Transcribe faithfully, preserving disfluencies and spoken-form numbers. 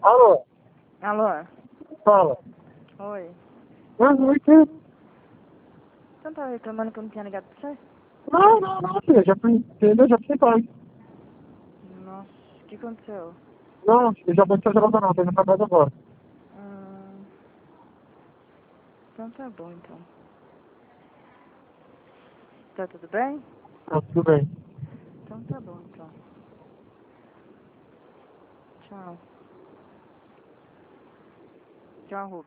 Alô? Alô? Fala. Oi. Mas não é que... Você não tava reclamando que eu não tinha ligado pra você? Não, não, não, filha. Já fui, entendeu? Já fui pai. Nossa, o que aconteceu? Não, eu já vou te ajudar não. Tô indo pra casa agora. Hum, então tá bom, então. Tá tudo bem? Tá tudo bem. Então tá bom, então. Tchau. Tchau, Rubens.